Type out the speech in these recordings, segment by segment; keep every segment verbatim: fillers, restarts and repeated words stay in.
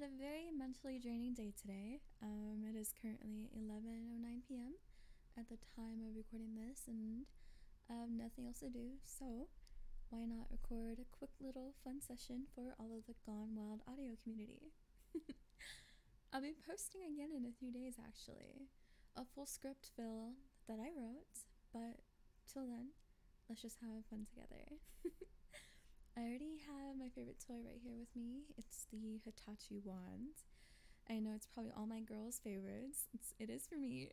a very mentally draining day today. Um, it is currently eleven oh nine p.m. at the time of recording this, and I have nothing else to do, so why not record a quick little fun session for all of the Gone Wild audio community. I'll be posting again in a few days, actually. A full script fill that I wrote, but till then, let's just have fun together. I already have my favorite toy right here with me. It's the Hitachi wand. I know it's probably all my girls' favorites. It's, it is for me.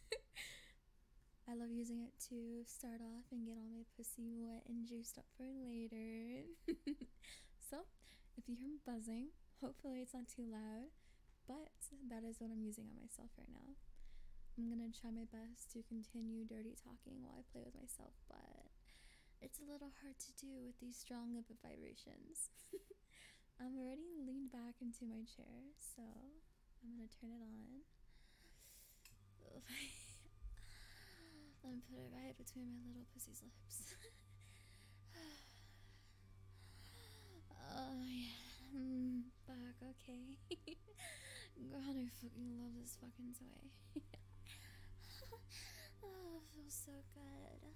I love using it to start off and get all my pussy wet and juiced up for later. So, if you hear me buzzing, hopefully it's not too loud, but that is what I'm using on myself right now. I'm gonna try my best to continue dirty talking while I play with myself, but it's a little hard to do with these strong lip vibrations. I'm already leaned back into my chair, so I'm gonna turn it on. And put it right between my little pussy's lips. Oh yeah, mm, fuck, okay. God, I fucking love this fucking toy. Oh, it feels so good.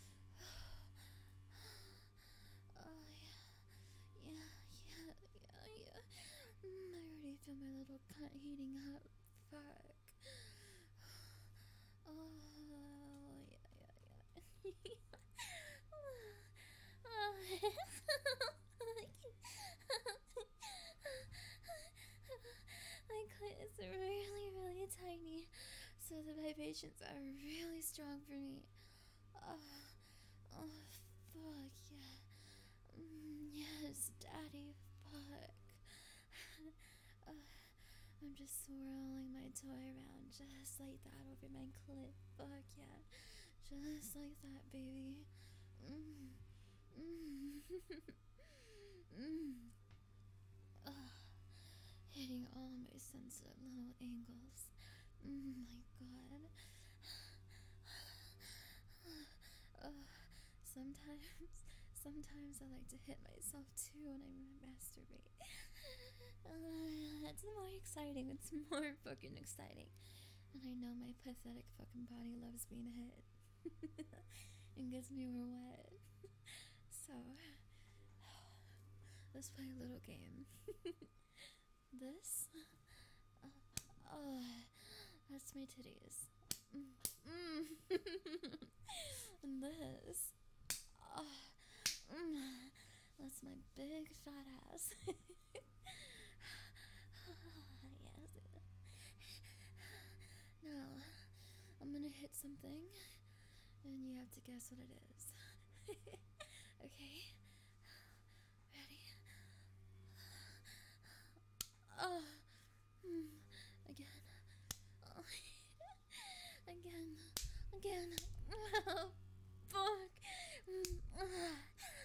Oh yeah, yeah, yeah, yeah, yeah. Mm, I already feel my little cunt heating up. Fuck. Oh yeah, yeah, yeah. Oh. My clit is really, really tiny, so the vibrations are really strong for me. Oh, oh fuck yeah. Mm, yes, daddy, fuck. uh, I'm just swirling my toy around just like that over my clit. Fuck yeah. Just like that, baby. Mm. Mm. Mm. Uh, hitting all my sensitive little angles. Mm, my god. Uh, sometimes, sometimes I like to hit myself too when I masturbate. Uh, it's more exciting. It's more fucking exciting. And I know my pathetic fucking body loves being hit. And gets me more wet. So, let's play a little game. This, uh, uh, that's my titties. Mm. Mm. And this, uh, mm, that's my big fat ass. Yes. Now, I'm gonna hit something, and you have to guess what it is. Okay? Ready? Oh, mm, again. Oh, again. Again. Oh, fuck. Mm, uh,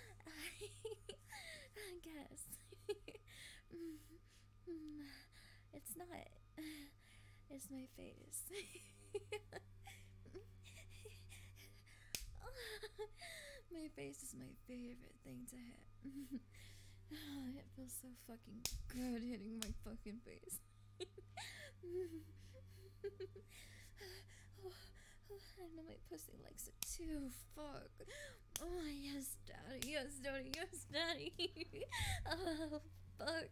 I guess. mm, mm, it's not. It's my face. My face is my favorite thing to hit. It feels so fucking good hitting my fucking face. Oh, oh, I know my pussy likes it too. Fuck. Oh, yes, daddy. Yes, daddy. Yes, daddy. Oh, fuck.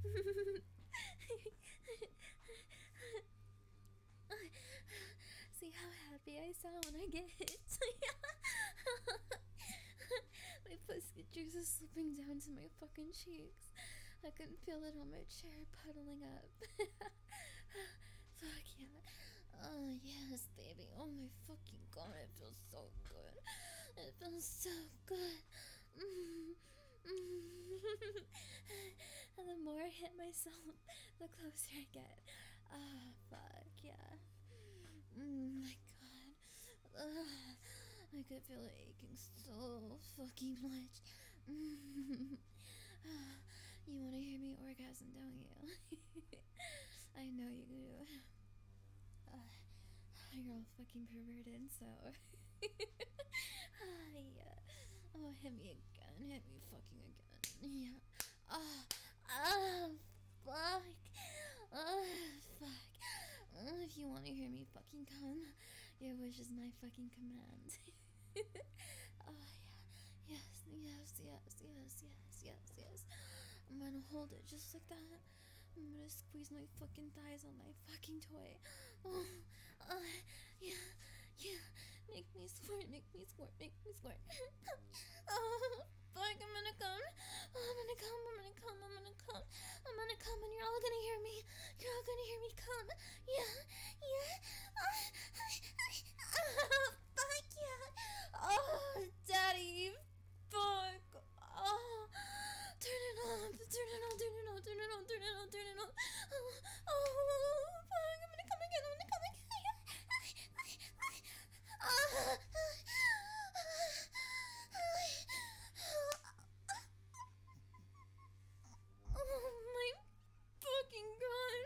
See how happy I sound when I get hit? My pussy juice is slipping down to my fucking cheeks. I can feel it on my chair puddling up. Fuck yeah. Oh yes, baby. Oh my fucking god, it feels so good. It feels so good. Mm. Mm. And the more I hit myself, the closer I get. Ah, oh, fuck yeah. Mm, my god. Ugh. I could feel it aching so fucking much. Mm. You wanna hear me orgasm, don't you? I know you do. Uh, you're all fucking perverted, so. Ah, yeah. Oh, hit me again. Hit me fucking again. Yeah. Ah, ah, fuck. fucking come. Your wish is my fucking command. Oh yeah. Yes, yes, yes, yes, yes, yes, yes. I'm gonna hold it just like that. I'm gonna squeeze my fucking thighs on my fucking toy. Oh, uh, yeah, yeah. Make me squirt, make me squirt, make me squirt. Oh, fuck, I'm gonna come. Oh, I'm gonna come, I'm gonna come, I'm gonna come. I'm gonna come and you're all gonna hear me. You're all gonna hear me come. Yeah, yeah. Oh, fuck yeah. Oh, daddy. Fuck. Oh. Turn it on, turn it on, turn it on, turn it on, turn it on, turn it on. Oh, oh fuck. I'm gonna come again, I'm gonna come again. Oh. Oh my fucking god.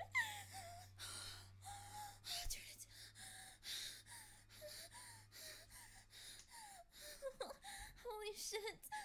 Turn it. Holy shit.